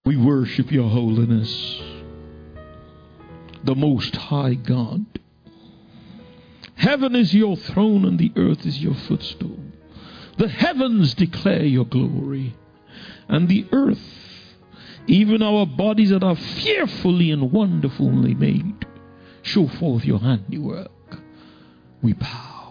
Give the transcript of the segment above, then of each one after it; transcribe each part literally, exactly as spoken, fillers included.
We worship your holiness, the Most High God. Heaven is your throne and the earth is your footstool. The heavens declare your glory, and the earth, even our bodies that are fearfully and wonderfully made, show forth your handiwork. We bow,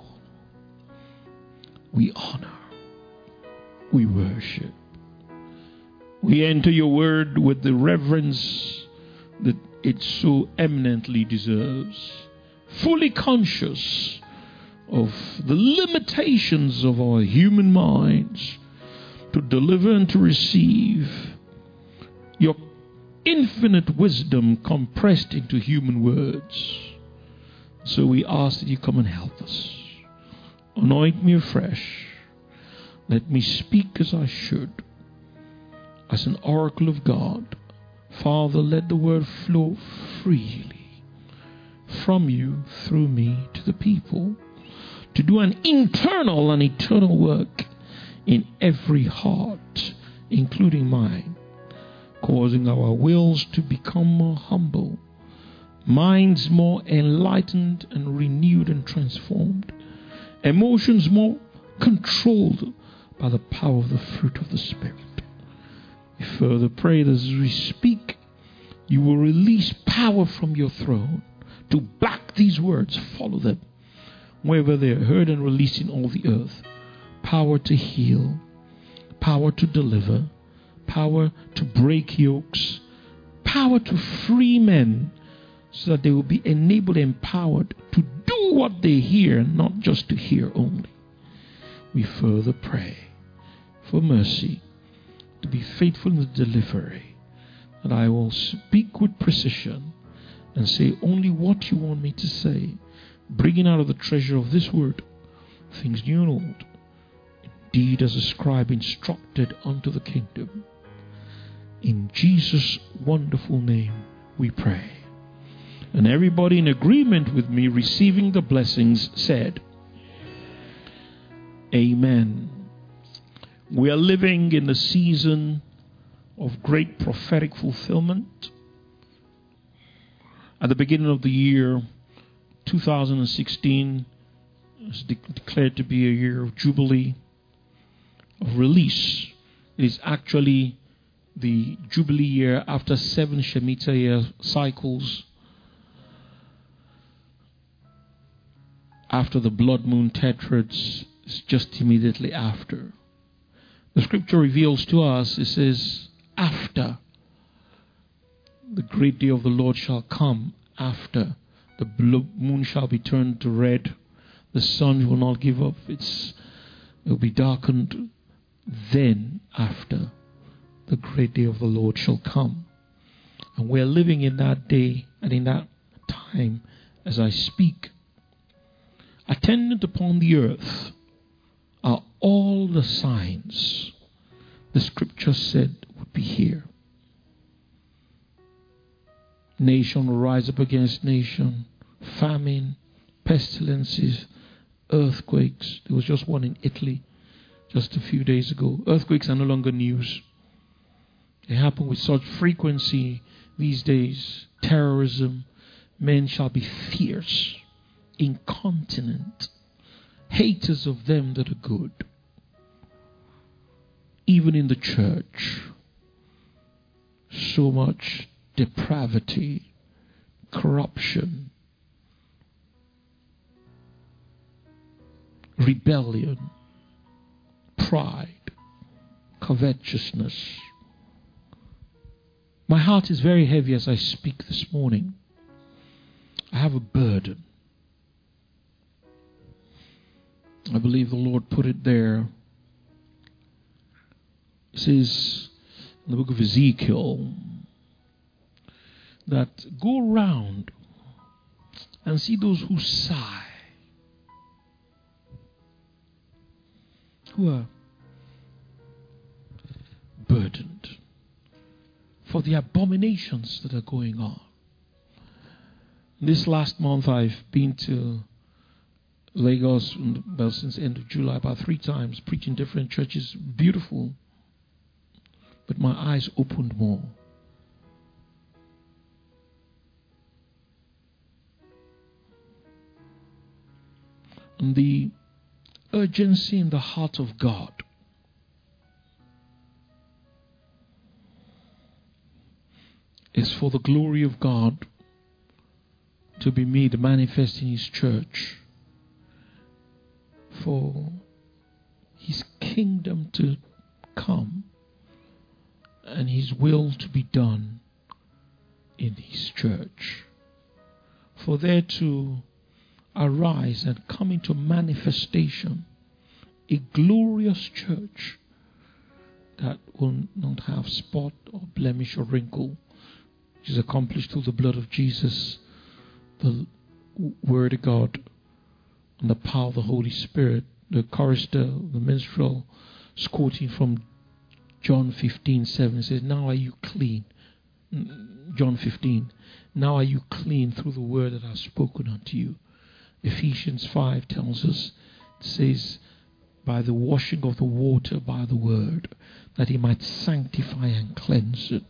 we honor, we worship. We enter your word with the reverence that it so eminently deserves, fully conscious of the limitations of our human minds to deliver and to receive your infinite wisdom compressed into human words. So we ask that you come and help us. Anoint me afresh. Let me speak as I should, as an oracle of God. Father, let the word flow freely from you through me to the people, to do an internal and eternal work in every heart, including mine, causing our wills to become more humble, minds more enlightened and renewed and transformed, emotions more controlled by the power of the fruit of the Spirit. We further pray that as we speak, you will release power from your throne to back these words, follow them wherever they are heard and released in all the earth. Power to heal, power to deliver, power to break yokes, power to free men so that they will be enabled and empowered to do what they hear, not just to hear only. We further pray for mercy, to be faithful in the delivery, that I will speak with precision and say only what you want me to say, bringing out of the treasure of this word things new and old, indeed as a scribe instructed unto the kingdom. In Jesus' wonderful name we pray. And everybody in agreement with me receiving the blessings said, Amen. We are living in a season of great prophetic fulfillment. At the beginning of the year, two thousand sixteen is de- declared to be a year of jubilee, of release. It is actually the jubilee year after seven Shemitah year cycles, after the blood moon tetrads, it's just immediately after. The scripture reveals to us, it says, after the great day of the Lord shall come, after the blood moon shall be turned to red, the sun will not give up its, it will be darkened. Then after the great day of the Lord shall come. And we are living in that day and in that time as I speak. Attendant upon the earth are all the signs the scripture said would be here. Nation will rise up against nation, famine, pestilences, earthquakes. There was just one in Italy just a few days ago. Earthquakes are no longer news. They happen with such frequency these days. Terrorism, men shall be fierce, incontinent, haters of them that are good. Even in the church, so much depravity, corruption, rebellion, pride, covetousness. My heart is very heavy as I speak this morning. I have a burden. I believe the Lord put it there. It says in the book of Ezekiel that go around and see those who sigh, who are burdened for the abominations that are going on. This last month I've been to Lagos, well, since the end of July, about three times, preaching different churches. Beautiful. But my eyes opened more. the urgency in the heart of God is for the glory of God to be made manifest in His church, for His kingdom to come and His will to be done in His church, for there to arise and come into manifestation a glorious church that will not have spot or blemish or wrinkle, which is accomplished through the blood of Jesus, the Word of God, and the power of the Holy Spirit. The chorister, the minstrel, is quoting from John fifteen seven. It says, "Now are you clean?" John fifteen. "Now are you clean through the word that I have spoken unto you." Ephesians five tells us, it says, "By the washing of the water by the word, that He might sanctify and cleanse it."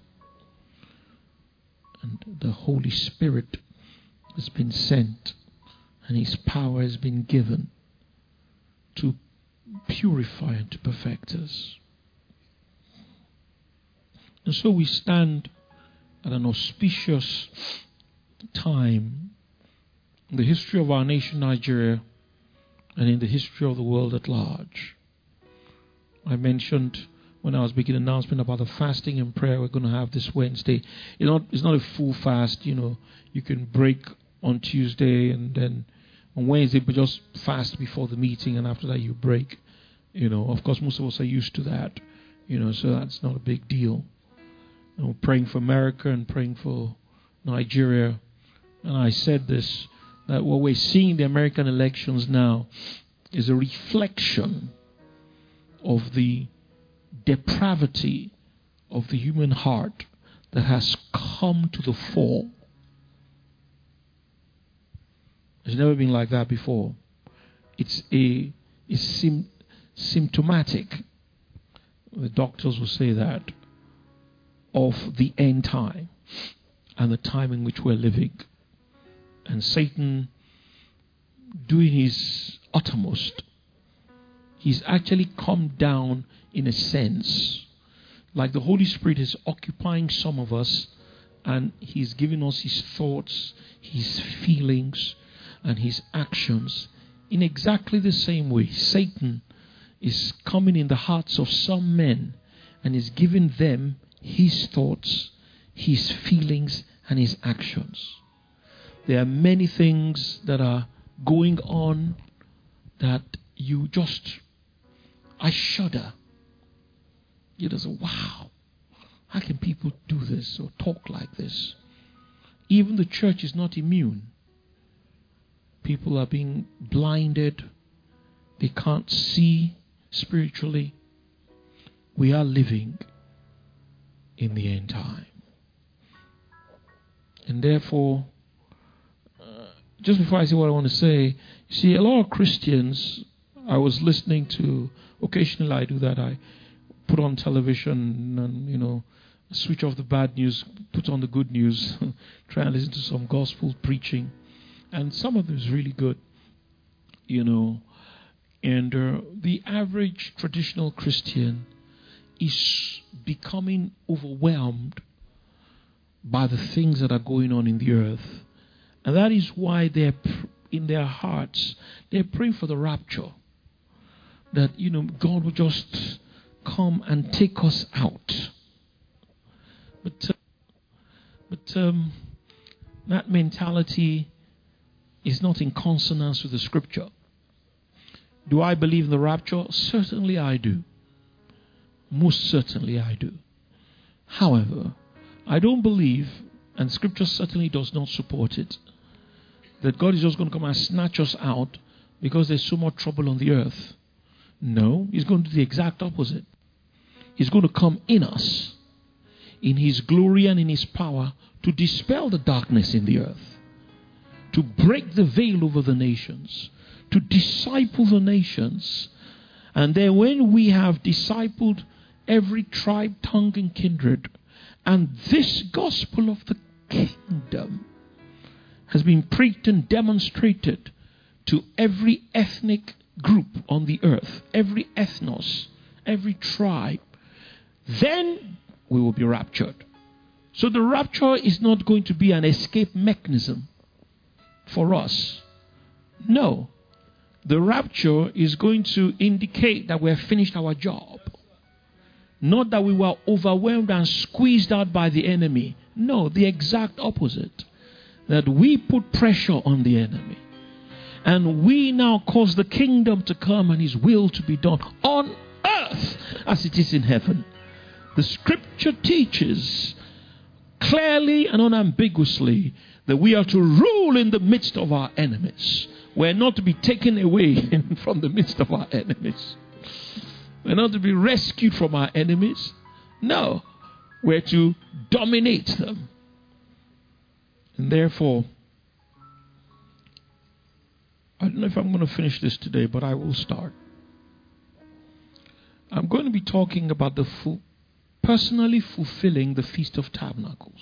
And the Holy Spirit has been sent, and His power has been given to purify and to perfect us. And so we stand at an auspicious time in the history of our nation, Nigeria, and in the history of the world at large. I mentioned when I was making an announcement about the fasting and prayer we're going to have this Wednesday. It's not, it's not a full fast, you know. You can break on Tuesday and then on Wednesday, but just fast before the meeting, and after that you break. You know, of course, most of us are used to that, you know, so that's not a big deal. You know, praying for America and praying for Nigeria. And I said this, that what we're seeing in the American elections now is a reflection of the depravity of the human heart that has come to the fore. It's never been like that before. It's a it's sim, symptomatic. The doctors will say that, of the end time and the time in which we're living. And Satan, doing his uttermost, he's actually come down in a sense, like the Holy Spirit is occupying some of us, and He's giving us His thoughts, His feelings, and His actions in exactly the same way. Satan is coming in the hearts of some men and is giving them his thoughts, his feelings, and his actions. There are many things that are going on that you just, I shudder. You just say, wow, how can people do this or talk like this? Even the church is not immune. People are being blinded. They can't see spiritually. We are living in the end time. And therefore, uh, just before I say what I want to say, you see, a lot of Christians, I was listening to, occasionally I do that, I put on television and, you know, switch off the bad news, put on the good news, try and listen to some gospel preaching. And some of them is really good, you know. And uh, the average traditional Christian is becoming overwhelmed by the things that are going on in the earth. And that is why they're, pr- in their hearts, they're praying for the rapture. That, you know, God will just come and take us out. But, uh, but um, that mentality is not in consonance with the scripture. Do I believe in the rapture? Certainly I do. Most certainly I do. However, I don't believe, and scripture certainly does not support it, that God is just going to come and snatch us out because there's so much trouble on the earth. No, He's going to do the exact opposite. He's going to come in us, in His glory and in His power, to dispel the darkness in the earth, to break the veil over the nations, to disciple the nations. And then when we have discipled every tribe, tongue, and kindred, and this gospel of the kingdom has been preached and demonstrated to every ethnic group on the earth, every ethnos, every tribe, then we will be raptured. So the rapture is not going to be an escape mechanism for us. No. The rapture is going to indicate that we have finished our job. Not that we were overwhelmed and squeezed out by the enemy. No, the exact opposite. That we put pressure on the enemy. And we now cause the kingdom to come and his will to be done on earth as it is in heaven. The scripture teaches clearly and unambiguously that we are to rule in the midst of our enemies. We're not to be taken away from the midst of our enemies. We're not to be rescued from our enemies. No, we're to dominate them. And therefore, I don't know if I'm going to finish this today, but I will start. I'm going to be talking about the full, personally fulfilling the Feast of Tabernacles.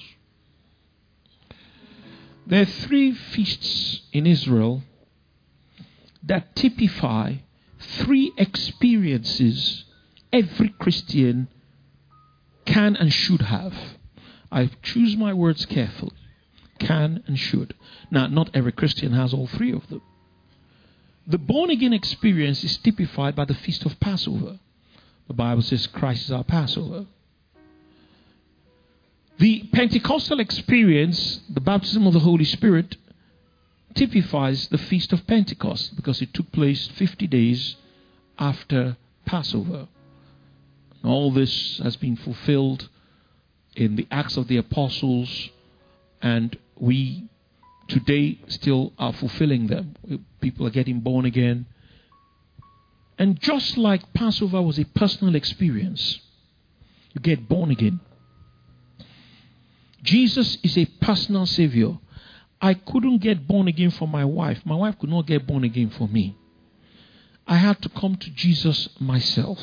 There are three feasts in Israel that typify three experiences every Christian can and should have. I choose my words carefully. Can and should. Now, not every Christian has all three of them. The born-again experience is typified by the Feast of Passover. The Bible says Christ is our Passover. The Pentecostal experience, the baptism of the Holy Spirit, typifies the Feast of Pentecost because it took place fifty days after Passover. All this has been fulfilled in the Acts of the Apostles, and we today still are fulfilling them. People are getting born again. And just like Passover was a personal experience, you get born again. Jesus is a personal Savior. I couldn't get born again for my wife. My wife could not get born again for me. I had to come to Jesus myself.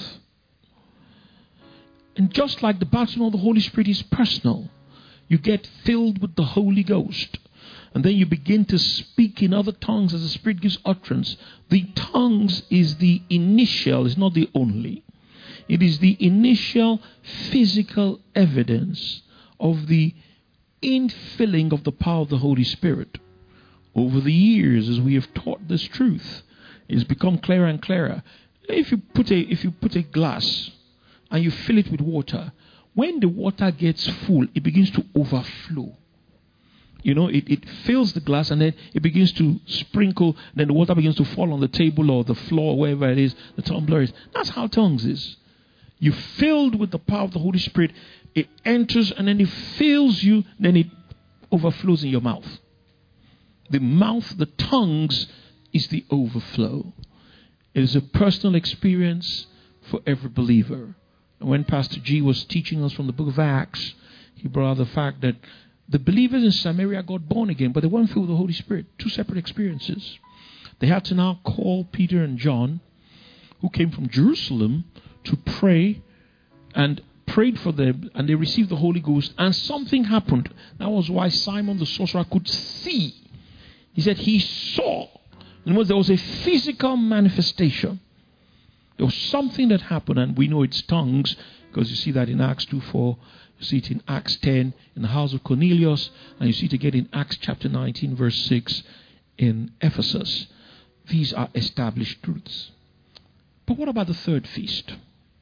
And just like the baptism of the Holy Spirit is personal, you get filled with the Holy Ghost. And then you begin to speak in other tongues as the Spirit gives utterance. The tongues is the initial, it's not the only. It is the initial physical evidence of the infilling of the power of the Holy Spirit. Over the years, as we have taught this truth, it's become clearer and clearer. If you put a if you put a glass and you fill it with water, when the water gets full, it begins to overflow. You know, it, it fills the glass and then it begins to sprinkle, then the water begins to fall on the table or the floor, wherever it is, the tumbler is. That's how tongues is. You're filled with the power of the Holy Spirit. It enters and then it fills you, then it overflows in your mouth. The mouth, the tongues, is the overflow. It is a personal experience for every believer. And when Pastor G was teaching us from the book of Acts, he brought out the fact that the believers in Samaria got born again, but they weren't filled with the Holy Spirit. Two separate experiences. They had to now call Peter and John, who came from Jerusalem, to pray, and prayed for them, and they received the Holy Ghost, and something happened. That was why Simon the sorcerer could see. He said he saw. In other words, there was a physical manifestation. There was something that happened, and we know it's tongues, because you see that in Acts two four. You see it in Acts ten in the house of Cornelius, and you see it again in Acts chapter nineteen, verse six in Ephesus. These are established truths. But what about the third feast?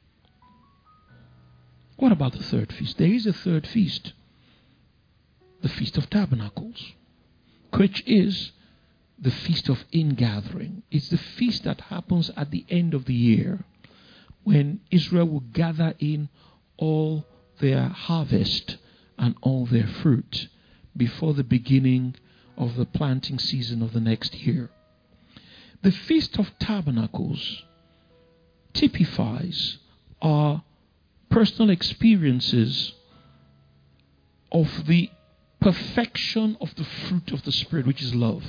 What about the third feast? There is a third feast. The Feast of Tabernacles, which is the Feast of Ingathering. It's the feast that happens at the end of the year when Israel will gather in all their harvest and all their fruit before the beginning of the planting season of the next year. The Feast of Tabernacles typifies our personal experiences of the perfection of the fruit of the Spirit, which is love,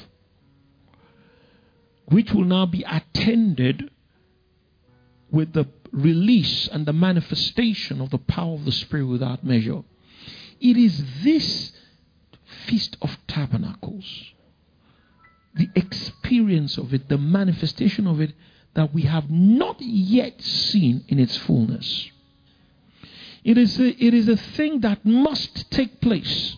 which will now be attended with the release and the manifestation of the power of the Spirit without measure. It is this Feast of Tabernacles the experience of it, the manifestation of it, that we have not yet seen in its fullness. It is a, it is a thing that must take place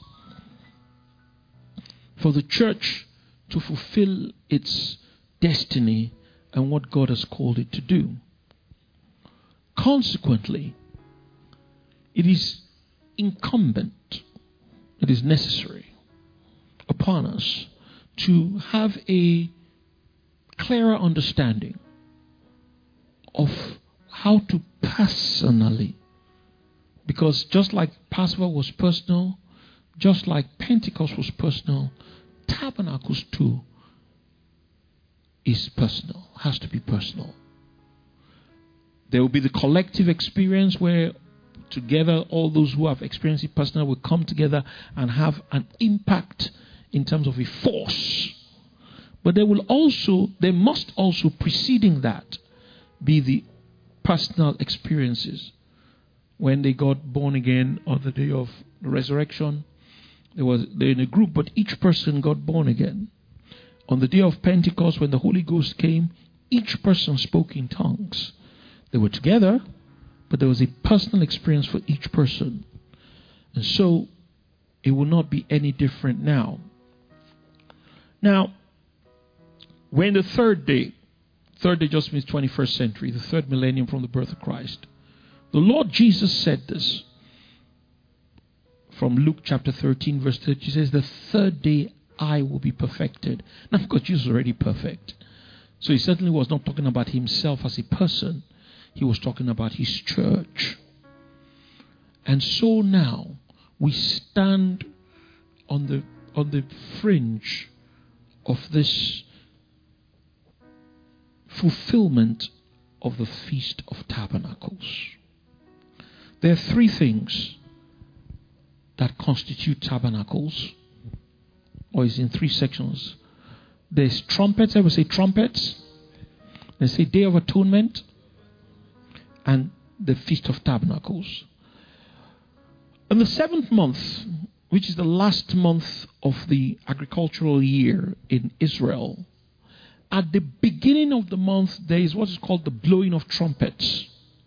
for the church to fulfill its destiny and what God has called it to do. Consequently, it is incumbent, it is necessary upon us to have a clearer understanding of how to personally, because just like Passover was personal, just like Pentecost was personal, Tabernacles too is personal, has to be personal. There will be the collective experience where together all those who have experienced it personally will come together and have an impact in terms of a force. But there will also, there must also preceding that be the personal experiences. When they got born again on the day of the resurrection, there was they're in a group, but each person got born again. On the day of Pentecost, when the Holy Ghost came, each person spoke in tongues. They were together, but there was a personal experience for each person. And so it will not be any different now. Now, when the third day, third day just means twenty-first century, the third millennium from the birth of Christ, the Lord Jesus said this from Luke chapter thirteen, verse thirty. He says, the third day I will be perfected. Now, of course, Jesus was already perfect. So he certainly was not talking about himself as a person. He was talking about his church. And so now we stand on the on the fringe of this fulfillment of the Feast of Tabernacles. There are three things that constitute tabernacles, or is in three sections. There's trumpets. Ever say trumpets? They say Day of Atonement and the Feast of Tabernacles. In the seventh month, which is the last month of the agricultural year in Israel, at the beginning of the month, there is what is called the blowing of trumpets.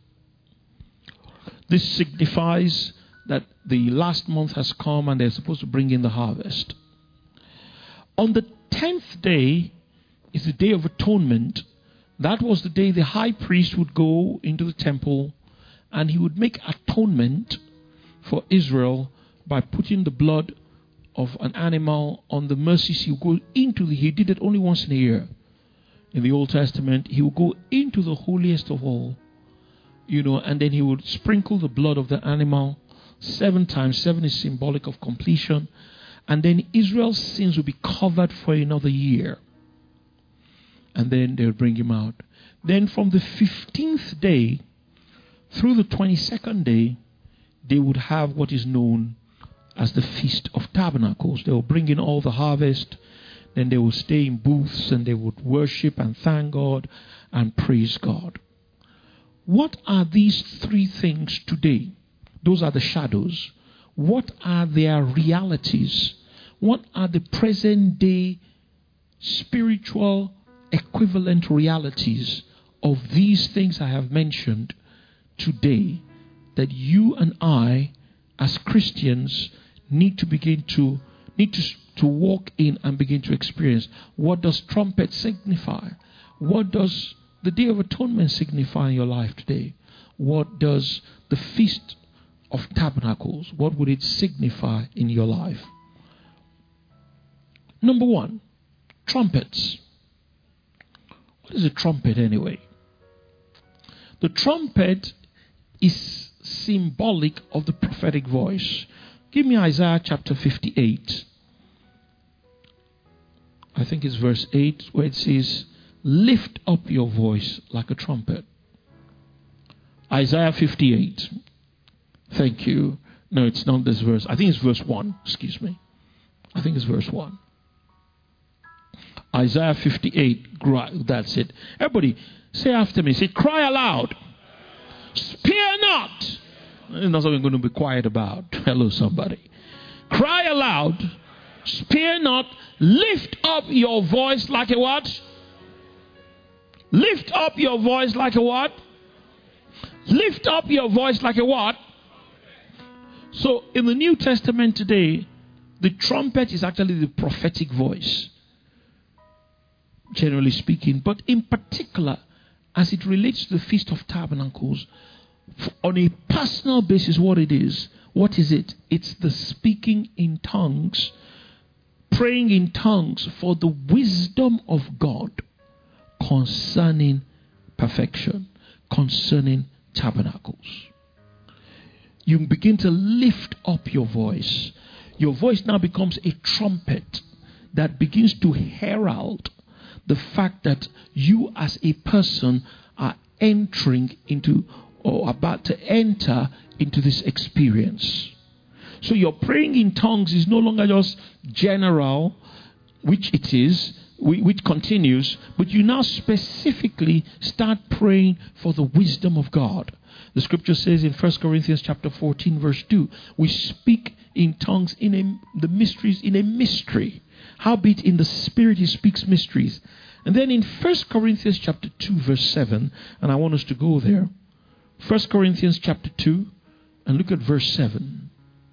This signifies that the last month has come and they're supposed to bring in the harvest. On the tenth day is the Day of Atonement. That was the day the high priest would go into the temple and he would make atonement for Israel by putting the blood of an animal on the mercy seat. He would go into the, he did it only once in a year. In the Old Testament, he would go into the holiest of all, you know, and then he would sprinkle the blood of the animal seven times. Seven is symbolic of completion. And then Israel's sins would be covered for another year. And then they would bring him out. Then from the fifteenth day through the twenty-second day, they would have what is known as the Feast of Tabernacles. They will bring in all the harvest. Then they will stay in booths and they would worship and thank God and praise God. What are these three things today? Those are the shadows. What are their realities? What are the present day spiritual equivalent realities of these things I have mentioned today that you and I as Christians need to begin to need to, to walk in and begin to experience? What does trumpet signify? What does the Day of Atonement signify in your life today? What does the Feast of Tabernacles, what would it signify in your life? Number one, trumpets. What is a trumpet anyway? The trumpet is symbolic of the prophetic voice. Give me Isaiah chapter fifty-eight. I think it's verse eight where it says, lift up your voice like a trumpet. Isaiah fifty-eight. Thank you. No, it's not this verse. I think it's verse one. Excuse me. I think it's verse one. Isaiah fifty-eight. That's it. Everybody, say after me. Say, cry aloud. Spare not. That's what we're going to be quiet about. Hello, somebody. Cry aloud Spare not. Lift up your voice like a what? Lift up your voice like a what? Lift up your voice like a what? So in the New Testament today, the trumpet is actually the prophetic voice, generally speaking. But in particular, as it relates to the Feast of Tabernacles, on a personal basis, what it is, what is it? It's the speaking in tongues, praying in tongues for the wisdom of God concerning perfection, concerning tabernacles. You begin to lift up your voice. Your voice now becomes a trumpet that begins to herald the fact that you as a person are entering into or about to enter into this experience. So your praying in tongues is no longer just general, which it is, which continues, but you now specifically start praying for the wisdom of God. The scripture says in First Corinthians chapter fourteen verse two, we speak in tongues in a, the mysteries in a mystery. Howbeit in the spirit he speaks mysteries. And then in First Corinthians chapter two verse seven, and I want us to go there. First Corinthians chapter two, and look at verse seven.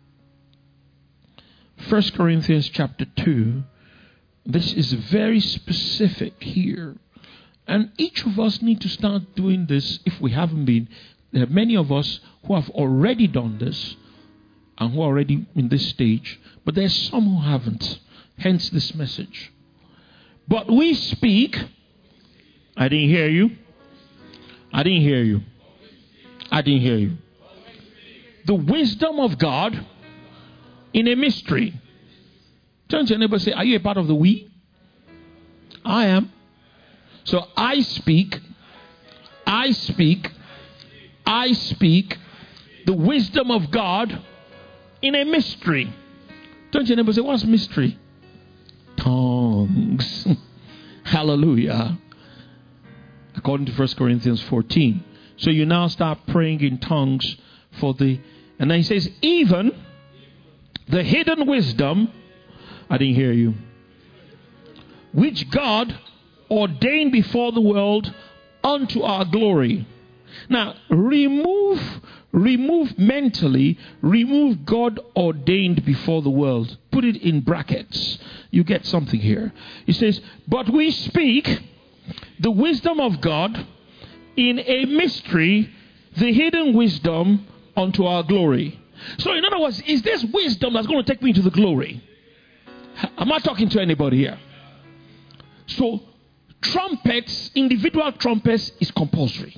First Corinthians chapter two, this is very specific here. And each of us need to start doing this if we haven't been. There are many of us who have already done this and who are already in this stage, but there's some who haven't. Hence this message. But we speak. I didn't hear you. I didn't hear you. I didn't hear you. The wisdom of God in a mystery. Turn to your neighbor and say, are you a part of the we? I am. So I speak. I speak. I speak the wisdom of God in a mystery. Turn to your neighbor and say, what's mystery? Tongues. Hallelujah. According to First Corinthians fourteen. So you now start praying in tongues for the, and then he says, even the hidden wisdom, I didn't hear you, which God ordained before the world unto our glory. Now, remove, remove mentally, remove God ordained before the world. Put it in brackets. You get something here. It says, but we speak the wisdom of God in a mystery, the hidden wisdom unto our glory. So in other words, is this wisdom that's going to take me to the glory? Am I talking to anybody here? So trumpets, individual trumpets is compulsory.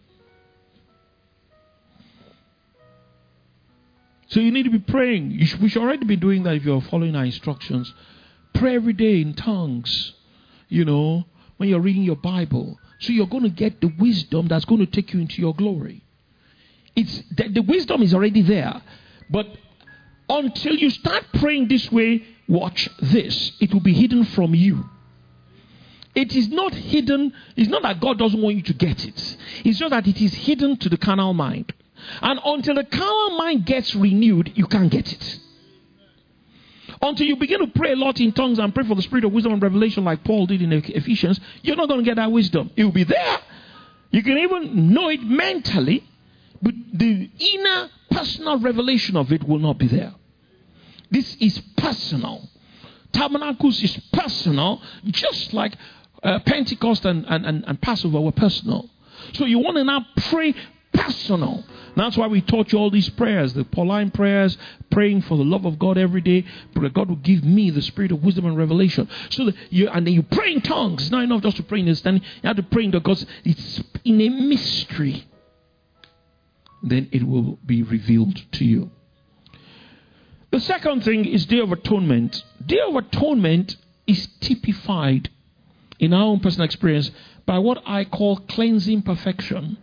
So you need to be praying. You should, we should already be doing that if you're following our instructions. Pray every day in tongues. You know, when you're reading your Bible. So you're going to get the wisdom that's going to take you into your glory. It's the, the wisdom is already there. But until you start praying this way, watch this. It will be hidden from you. It is not hidden. It's not that God doesn't want you to get it. It's just that it is hidden to the carnal mind. And until the carnal mind gets renewed, you can't get it. Until you begin to pray a lot in tongues and pray for the spirit of wisdom and revelation like Paul did in Ephesians, you're not going to get that wisdom. It will be there. You can even know it mentally, but the inner personal revelation of it will not be there. This is personal. Tabernacles is personal, just like uh, Pentecost and, and, and, and Passover were personal. So you want to now pray personal. That's why we taught you all these prayers, the Pauline prayers, praying for the love of God every day, but God will give me the spirit of wisdom and revelation. So that you, and then you pray in tongues. It's not enough just to pray in understanding. You have to pray in because it's in a mystery. Then it will be revealed to you. The second thing is Day of Atonement. Day of Atonement is typified in our own personal experience by what I call cleansing perfection,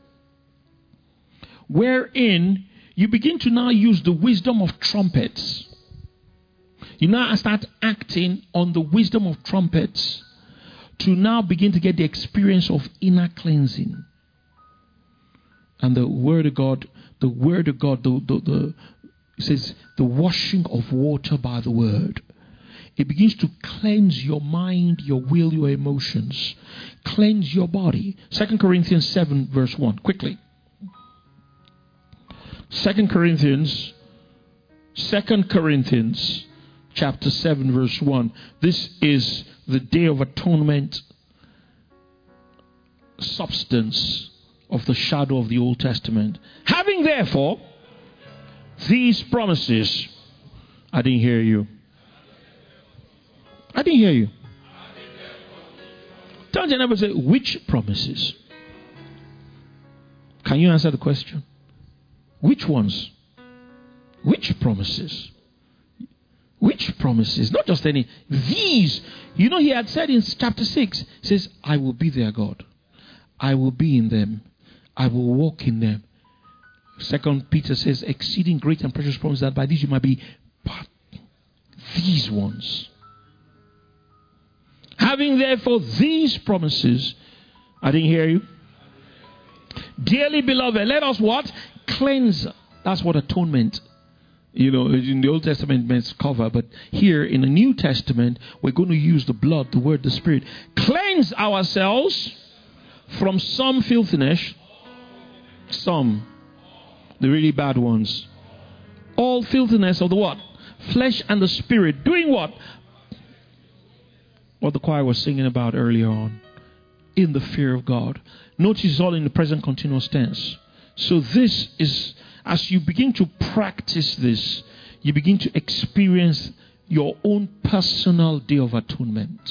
wherein you begin to now use the wisdom of trumpets. You now start acting on the wisdom of trumpets to now begin to get the experience of inner cleansing. And the word of God, the word of God, the, the, the it says the washing of water by the word. it begins to cleanse your mind, your will, your emotions. Cleanse your body. Second Corinthians seven verse one. Quickly. Second Corinthians, Second Corinthians chapter seven verse one. This is the Day of Atonement substance of the shadow of the Old Testament. Having therefore these promises. I didn't hear you. I didn't hear you. Turn to your neighbor and say, which promises? Can you answer the question? Which ones? Which promises? Which promises? Not just any. These. You know, he had said in chapter six, he says, I will be their God. I will be in them. I will walk in them. Second Peter says, exceeding great and precious promises, that by these you might be. But these ones. Having therefore these promises, I didn't hear you. Dearly beloved, let us what? Cleanse. That's what atonement, you know, in the Old Testament means cover. But here in the New Testament, we're going to use the blood, the word, the spirit. Cleanse ourselves from some filthiness. Some. The really bad ones. All filthiness of the what? Flesh and the spirit. Doing what? What the choir was singing about earlier on. In the fear of God. Notice it's all in the present continuous tense. So this is, as you begin to practice this, you begin to experience your own personal Day of Atonement.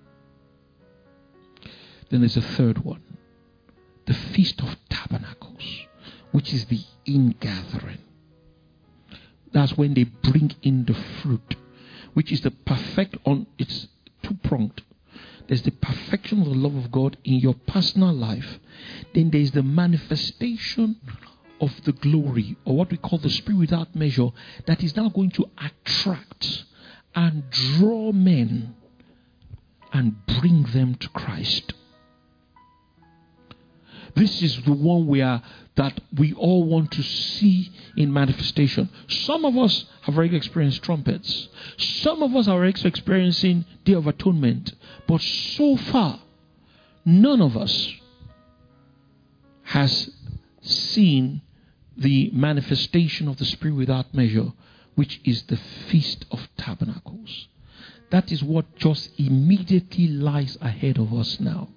Then there's a third one. The Feast of Tabernacles, which is the ingathering. That's when they bring in the fruit, which is the perfect, on it's two-pronged. There's the perfection of the love of God in your personal life. Then there's the manifestation of the glory, or what we call the spirit without measure, that is now going to attract and draw men and bring them to Christ. This is the one where that we all want to see in manifestation. Some of us have already experienced trumpets. Some of us are already experiencing Day of Atonement. But so far, none of us has seen the manifestation of the Spirit without measure, which is the Feast of Tabernacles. That is what just immediately lies ahead of us now.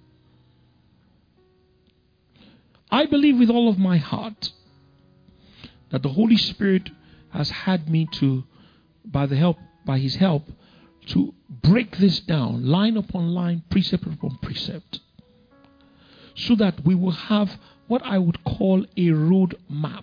I believe with all of my heart that the Holy Spirit has had me to, by the help, by His help, to break this down, line upon line, precept upon precept, so that we will have what I would call a road map.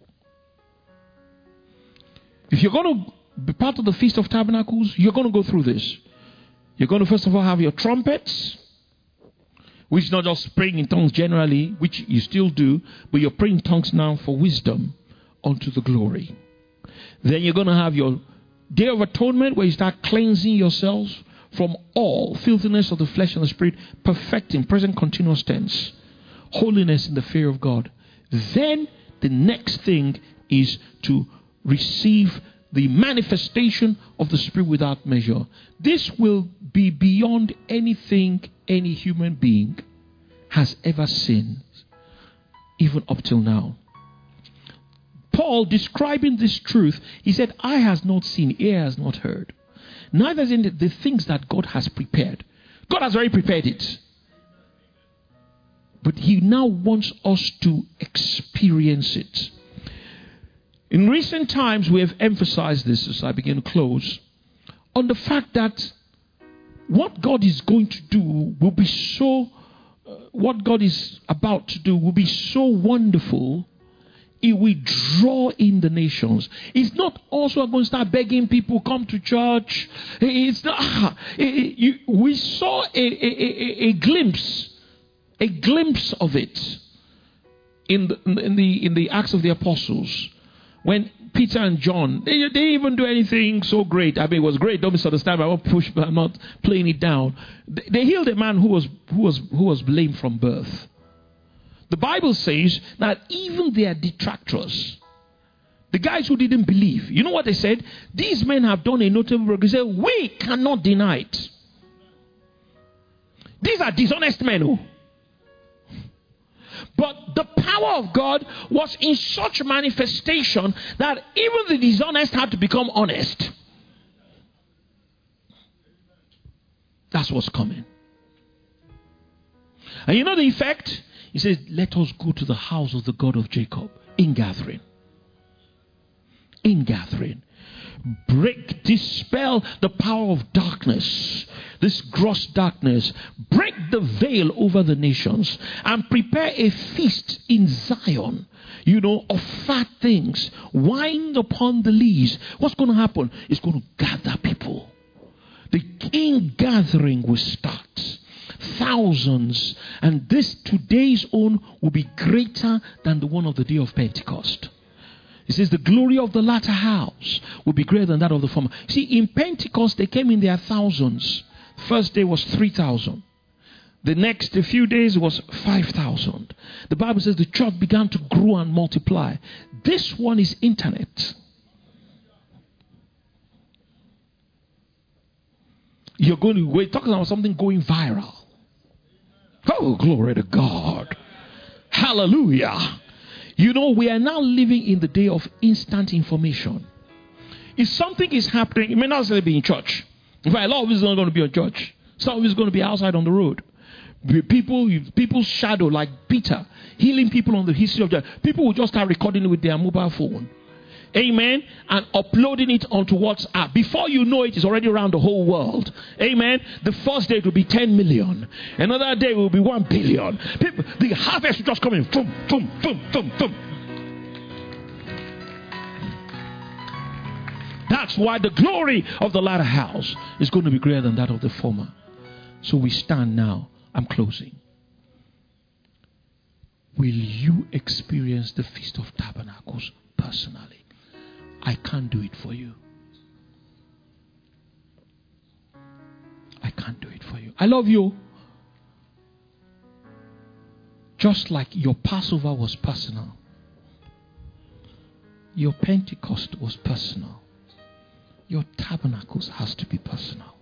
If you're going to be part of the Feast of Tabernacles, you're going to go through this. You're going to first of all have your trumpets, which is not just praying in tongues generally, which you still do, but you're praying in tongues now for wisdom unto the glory. Then you're going to have your Day of Atonement, where you start cleansing yourselves from all filthiness of the flesh and the spirit, perfecting, present continuous tense, holiness in the fear of God. Then the next thing is to receive the manifestation of the Spirit without measure. This will be beyond anything any human being has ever seen, even up till now. Paul, describing this truth, he said, eye has not seen, ear has not heard. Neither is it the things that God has prepared. God has already prepared it. But He now wants us to experience it. In recent times, we have emphasized this, as I begin to close, on the fact that what God is going to do will be so, uh, what God is about to do will be so wonderful, it will draw in the nations. It's not also going to start begging people come to church. It's not. It, it, you, we saw a, a, a, a glimpse, a glimpse of it in the in the in the Acts of the Apostles. When Peter and John, they, they didn't even do anything so great. I mean, it was great. Don't misunderstand. I won't push, I'm not playing it down. They, they healed a man who was who was who was lame from birth. The Bible says that even their detractors, The guys who didn't believe, you know what they said? These men have done a notable work. They said, we cannot deny it. These are dishonest men. Oh. But the power of God was in such manifestation that even the dishonest had to become honest. That's what's coming. And you know the effect? He says, let us go to the house of the God of Jacob. In gathering. In gathering. Break, dispel the power of darkness. This gross darkness. Break the veil over the nations. And prepare a feast in Zion. You know, of fat things. Wine upon the lees. What's going to happen? It's going to gather people. The ingathering will start. Thousands. And this today's own will be greater than the one of the day of Pentecost. It says the glory of the latter house will be greater than that of the former. See, in Pentecost, they came in their thousands. First day was three thousand. The next a few days was five thousand. The Bible says the church began to grow and multiply. This one is internet. You're going to, we're talking about something going viral. Oh, glory to God. Hallelujah. You know, we are now living in the day of instant information. If something is happening, it may not necessarily be in church. In fact, a lot of it is not going to be in church. Some of it is going to be outside on the road. People, people's shadow, like Peter, healing people on the history of that. People will just start recording it with their mobile phone. Amen. And uploading it onto WhatsApp. Before you know it, it's already around the whole world. Amen. The first day it will be ten million. Another day it will be one billion. People, the harvest will just come in. Boom, boom, boom, boom, boom. That's why the glory of the latter house is going to be greater than that of the former. So we stand now. I'm closing. Will you experience the Feast of Tabernacles personally? I can't do it for you. I can't do it for you. I love you. Just like your Passover was personal, your Pentecost was personal, your tabernacles has to be personal.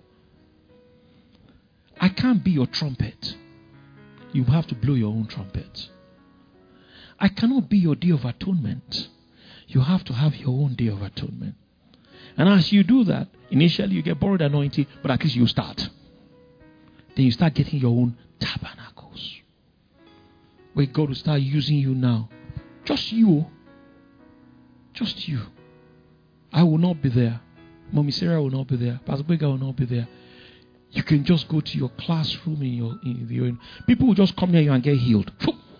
I can't be your trumpet. You have to blow your own trumpet. I cannot be your day of atonement. You have to have your own day of atonement. And as you do that, initially you get borrowed anointing, but at least you start. Then you start getting your own tabernacles. Where God will start using you now. Just you. Just you. I will not be there. Mommy Sarah will not be there. Pastor Bega will not be there. You can just go to your classroom in your, in your people will just come near you and get healed.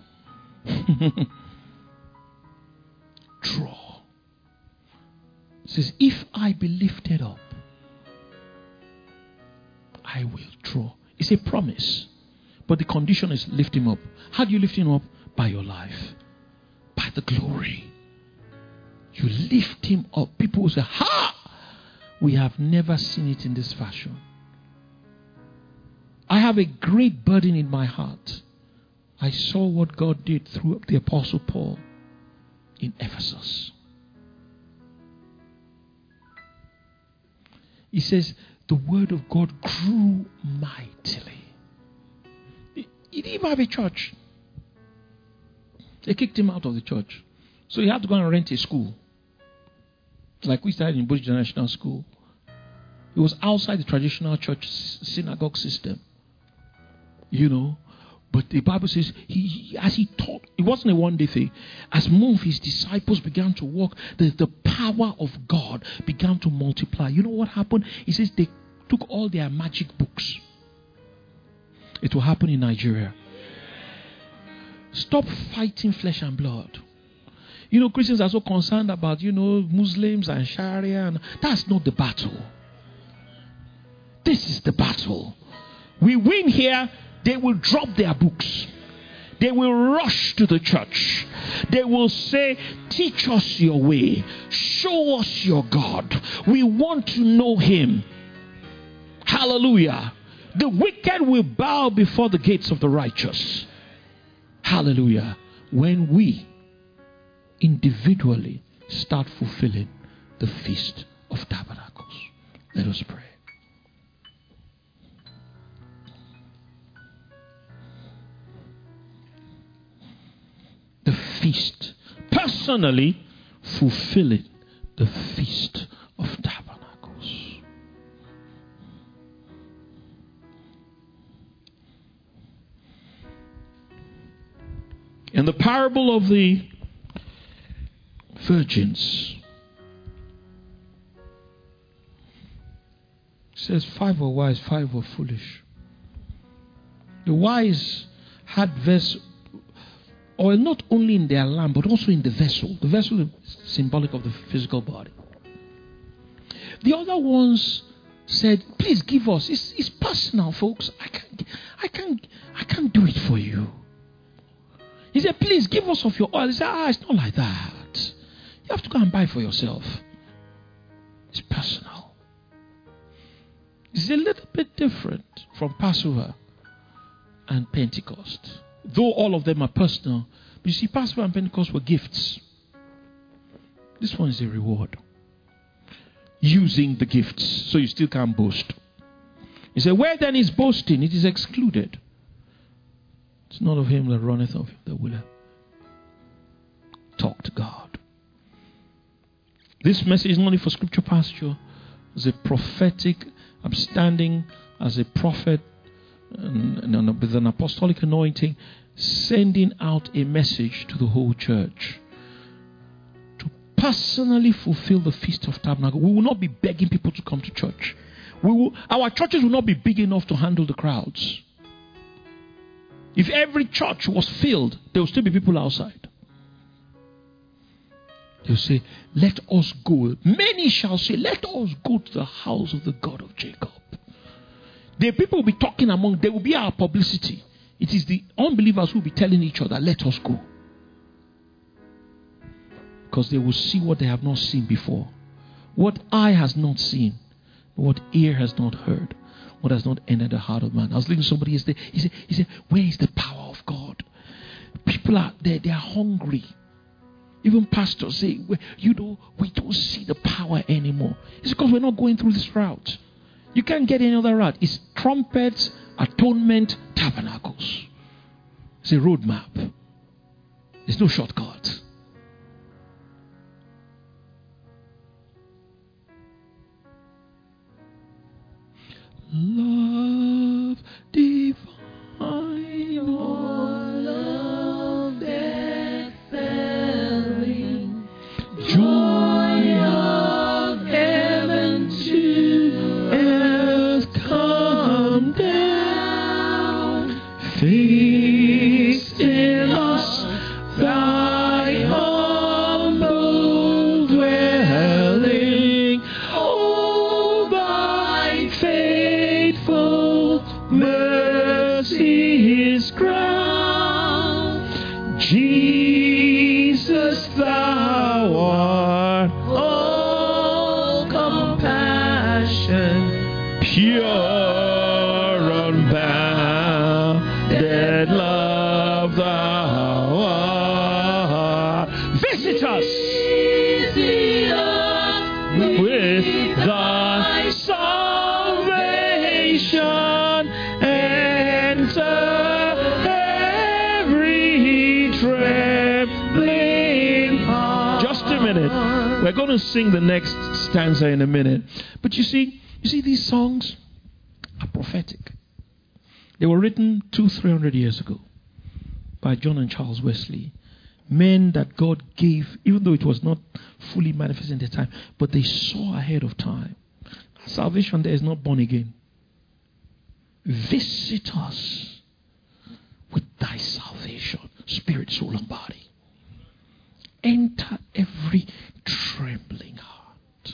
Draw. It says, if I be lifted up, I will draw. It's a promise. But the condition is lift him up. How do you lift him up? By your life. By the glory. You lift him up. People will say, ha! We have never seen it in this fashion. I have a great burden in my heart. I saw what God did through the Apostle Paul in Ephesus. He says, the word of God grew mightily. He, he didn't even have a church. They kicked him out of the church. So he had to go and rent a school. Like we started in Bush International School. It was outside the traditional church synagogue system. You know. But the Bible says, he, as he taught, it wasn't a one-day thing. As more of his disciples began to walk, the, the power of God began to multiply. You know what happened? He says they took all their magic books. It will happen in Nigeria. Stop fighting flesh and blood. You know, Christians are so concerned about, you know, Muslims and Sharia. And that's not the battle. This is the battle. We win here. They will drop their books. They will rush to the church. They will say, teach us your way. Show us your God. We want to know him. Hallelujah. The wicked will bow before the gates of the righteous. Hallelujah. When we individually start fulfilling the Feast of Tabernacles. Let us pray. The feast. Personally fulfilling the Feast of Tabernacles. In the parable of the virgins, it says five were wise, five were foolish. The wise had verse oil not only in their lamp but also in the vessel. The vessel is symbolic of the physical body. The other ones said, please give us. It's, it's personal, folks. I can't, I can't, I can't do it for you. He said, please give us of your oil. He said, ah, it's not like that. You have to go and buy for yourself. It's personal. It's a little bit different from Passover and Pentecost. Though all of them are personal, but you see, Passover and Pentecost were gifts. This one is a reward. Using the gifts, so you still can't boast. He said, where then is boasting? It is excluded. It's not of him that runneth, of him that willeth. Talk to God. This message is not only for scripture pasture, it's a prophetic. I'm standing as a prophet and, and with an apostolic anointing, sending out a message to the whole church to personally fulfill the Feast of Tabernacles. We will not be begging people to come to church. We will, our churches will not be big enough to handle the crowds. If every church was filled, there will still be people outside. They'll say, let us go. Many shall say, let us go to the house of the God of Jacob. The people will be talking among, there will be our publicity. It is the unbelievers who will be telling each other, let us go. Because they will see what they have not seen before. What eye has not seen, what ear has not heard, what has not entered the heart of man. I was listening to somebody yesterday. He said, he said, where is the power of God? People are there, they are hungry. Even pastors say, you know, we don't see the power anymore. It's because we're not going through this route. You can't get any other route. It's trumpets, atonement, tabernacles. It's a roadmap. There's no shortcut. Love divine, all of that felling, joy of heaven to earth come down, feast in us thy humble dwelling, oh thy faithful mercy is crowned. Jesus, thou art all compassion, pure, unbounded love thou art. Visit us with thy salvation, enter every trembling heart. Just a minute. We're going to sing the next stanza in a minute. But you see, you see, these songs are prophetic. They were written two, three hundred years ago by John and Charles Wesley. Men that God gave, even though it was not fully manifested in their time, but they saw ahead of time. Salvation there is not born again. Visit us with thy salvation, spirit, soul, and body. Enter every trembling heart.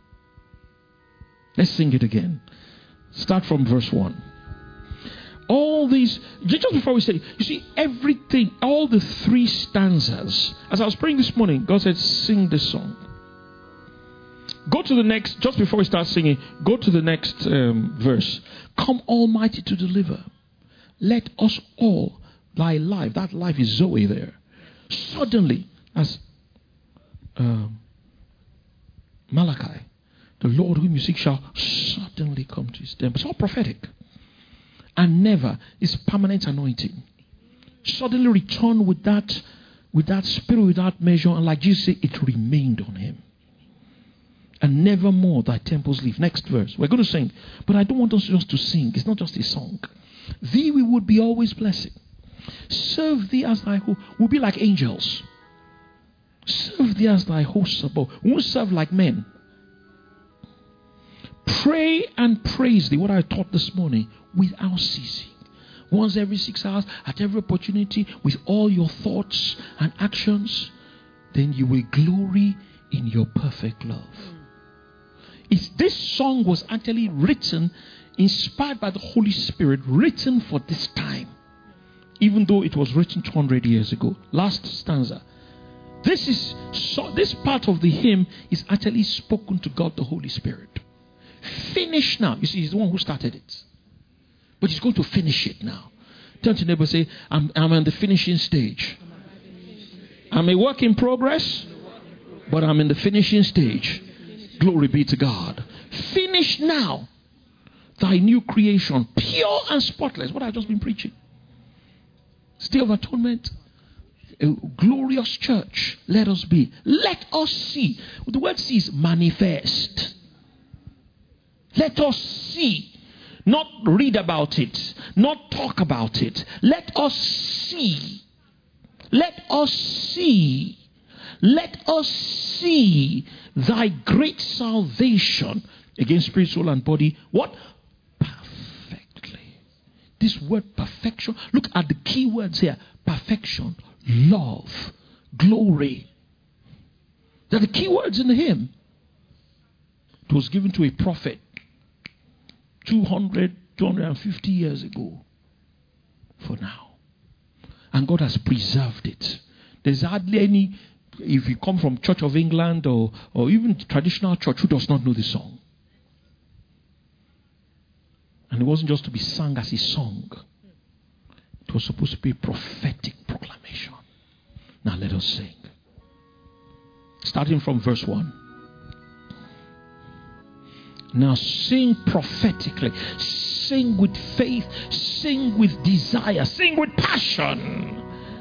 Let's sing it again. Start from verse one. All these, just before we say, you see, everything, all the three stanzas. As I was praying this morning, God said, sing this song. Go to the next, just before we start singing, go to the next um, verse. Come Almighty to deliver. Let us all, thy life, that life is Zoe there. Suddenly, as um, Malachi, the Lord whom you seek shall suddenly come to his temple. It's all prophetic. And never is permanent anointing. Suddenly return with that, with that spirit, without measure, and like Jesus said, it remained on him. And nevermore thy temples leave. Next verse. We're going to sing. But I don't want us just to sing. It's not just a song. Thee we would be always blessing. Serve thee as thy host. We'll be like angels. Serve thee as thy hosts above. We won't serve like men. Pray and praise thee. What I taught this morning. Without ceasing. Once every six hours. At every opportunity. With all your thoughts and actions. Then you will glory in your perfect love. It's, this song was actually written, inspired by the Holy Spirit, written for this time. Even though it was written two hundred years ago. Last stanza. This is so, this part of the hymn is actually spoken to God the Holy Spirit. Finish now. You see, he's the one who started it. But he's going to finish it now. Turn to your neighbor and say, I'm, I'm on the finishing stage. I'm a work in progress, but I'm in the finishing stage. Glory be to God. Finish now thy new creation, pure and spotless. What I've just been preaching. Day of atonement, a glorious church. Let us be. Let us see. The word see is manifest. Let us see. Not read about it. Not talk about it. Let us see. Let us see. Let us see thy great salvation against spirit, soul, and body. What? Perfectly. This word perfection. Look at the key words here. Perfection, love, glory. They're the key words in the hymn. It was given to a prophet two hundred, two hundred fifty years ago. For now. And God has preserved it. There's hardly any, if you come from Church of England or, or even traditional church, who does not know the song. And it wasn't just to be sung as a song. It was supposed to be a prophetic proclamation. Now let us sing. Starting from verse one. Now sing prophetically. Sing with faith. Sing with desire. Sing with passion.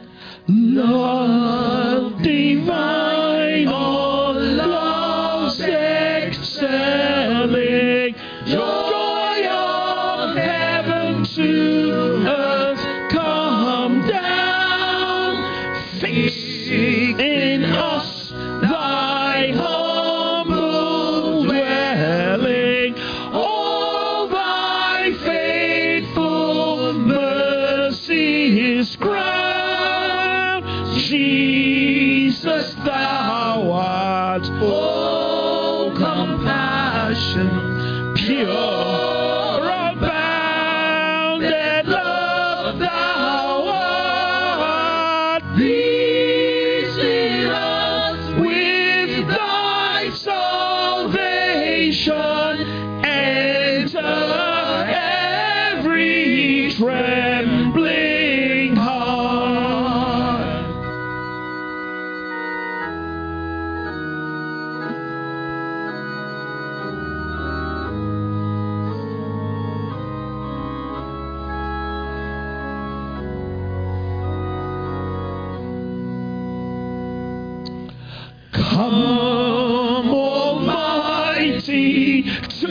Love divine, all love's excelling, joy of heaven to earth come down, fix in us thy humble dwelling, all thy faithful mercies crown. Jesus, thou art all compassion, pure, unbounded love, thou art. Visit us with thy salvation, enter every trembling heart. Come, Almighty, to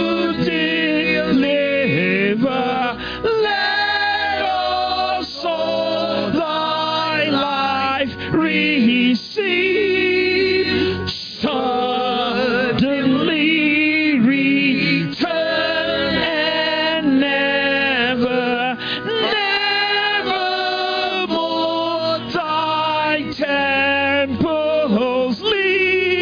deliver. Let us all thy life receive. Suddenly return and never, never more thy temples leave.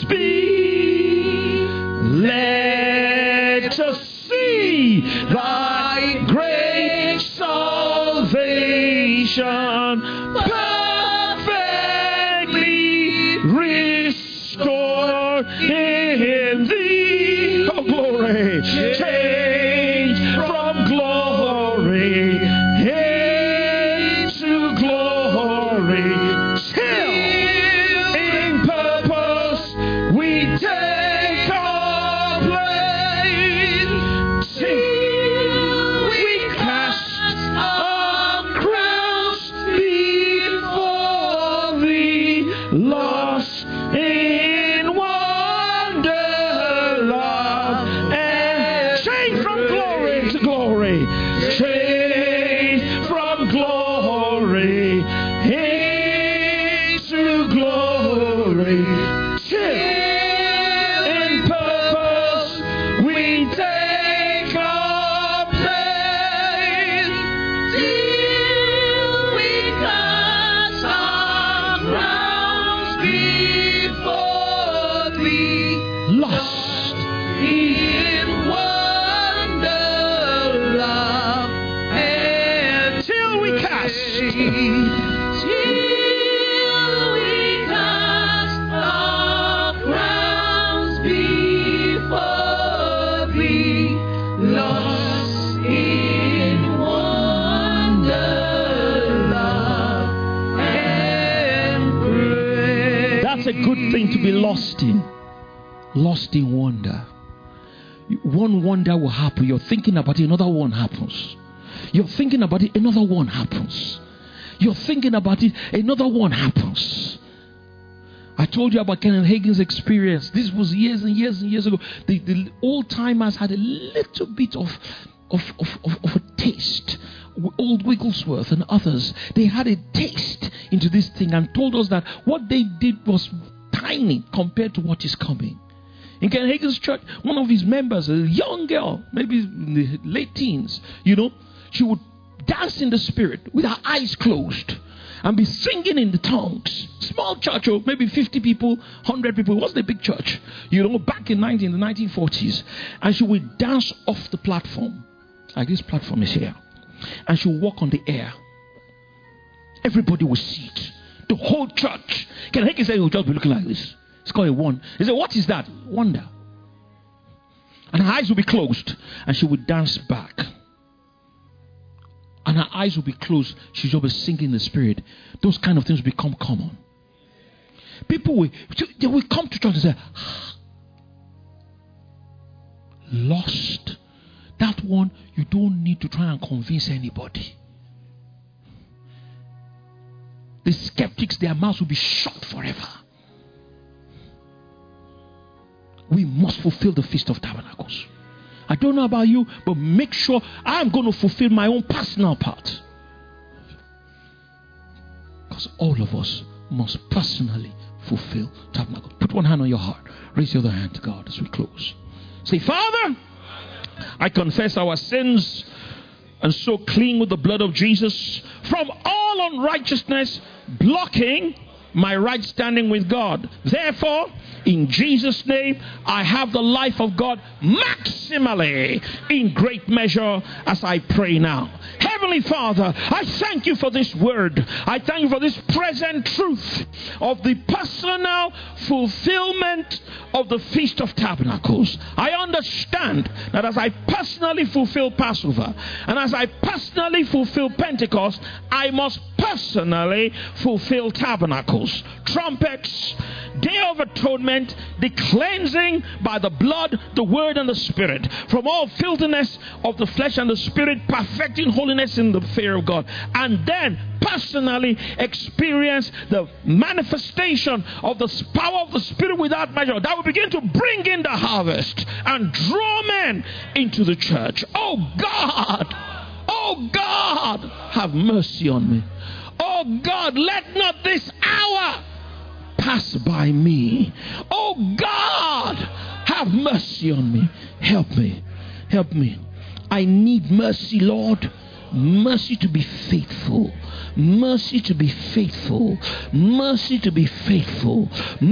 speak. Let us see thy great salvation perfectly restored in thee. Oh, glory. Change from glory into glory. Till in purpose we take our place. Till we cast our crowns before thee, lost in wonder, love, and change from glory to glory. Change from glory into glory. Till in purpose we take our place. Till we cast our crowns before thee, lost in wonder, love, and till we cast. Till we cast our crowns before thee, lost in wonder, love, and praise. That's a good thing to be lost in. Lost in wonder. One wonder will happen. You're thinking about it, another one happens. You're thinking about it, another one happens. You're thinking about it, another one happens. I told you about Kenneth Hagin's experience. This was years and years and years ago. The, the old timers had a little bit of, of, of, of, of a taste. Old Wigglesworth and others, they had a taste into this thing and told us that what they did was tiny compared to what is coming. In Kenneth Hagin's church, one of his members, a young girl, maybe in the late teens, you know, she would dance in the spirit with her eyes closed and be singing in the tongues. Small church, or maybe fifty people, one hundred people. It wasn't a big church, you know, back in nineteen, the nineteen forties. And she would dance off the platform, like this platform is here. And she would walk on the air. Everybody would see it. The whole church. Kenneth Hagin said he would just be looking like this. It's called a wonder. He said, what is that? Wonder. And her eyes would be closed. And she would dance back. And her eyes would be closed. She would be singing in the spirit. Those kind of things become common. People will, they will come to church and say, lost. That one, you don't need to try and convince anybody. The skeptics, their mouths will be shut forever. We must fulfill the Feast of Tabernacles. I don't know about you, but make sure I'm going to fulfill my own personal part. Because all of us must personally fulfill Tabernacles. Put one hand on your heart. Raise the other hand to God as we close. Say, Father, I confess our sins and so clean with the blood of Jesus from all unrighteousness, blocking my right standing with God. Therefore, in Jesus' name, I have the life of God maximally in great measure as I pray now. Heavenly Father, I thank you for this word. I thank you for this present truth of the personal fulfillment of the Feast of Tabernacles. I understand that as I personally fulfill Passover and as I personally fulfill Pentecost, I must personally fulfill Tabernacles, trumpets, Day of Atonement, the cleansing by the blood, the word, and the spirit from all filthiness of the flesh and the spirit, perfecting holiness in the fear of God. And then personally experience the manifestation of the power of the Spirit without measure that will begin to bring in the harvest and draw men into the church. Oh God, oh God, have mercy on me. Oh God, let not this hour pass by me. Oh God, have mercy on me. Help me. Help me. I need mercy, Lord. Mercy to be faithful. Mercy to be faithful. Mercy to be faithful.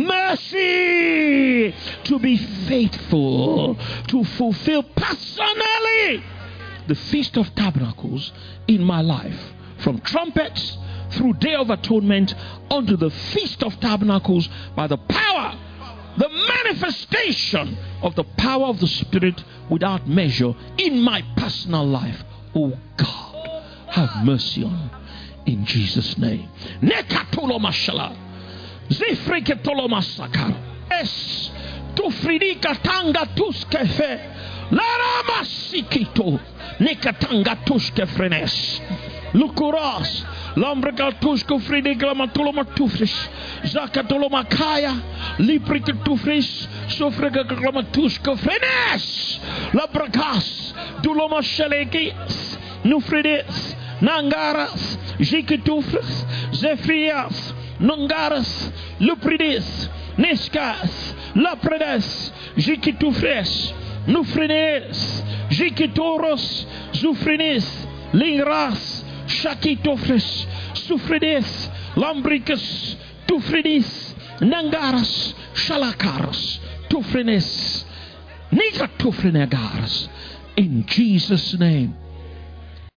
Mercy to be faithful. To fulfill personally the Feast of Tabernacles in my life. From trumpets through Day of Atonement unto the Feast of Tabernacles by the power, the manifestation of the power of the Spirit without measure in my personal life. Oh God, have mercy on me in Jesus' name. Nekatolo mashala. Zifriketolo masakar. Es tufridika tanga tuskefe. Lara masikito. Nekatanga tuskefrenes. Lukuras. Lambreka tusko fridika matolo matufris. Zakatolo makaya. Liprika tufris. Sofrika klamatusko frenes. Labrakas. Duloma shaleki. Nufrides. Nangaras, Jikitufras, Zephyrias, Nangaras, Luprides, Nescas, Lapredes, Jikitufres, Nufrides, Jikitoros, Zufrinis, Lingras, Shakitofres, Sufrides, Lambricus, Tufridis, Nangaras, Shalakaras, Tufrines, Nigatufrinegaras. In Jesus' name.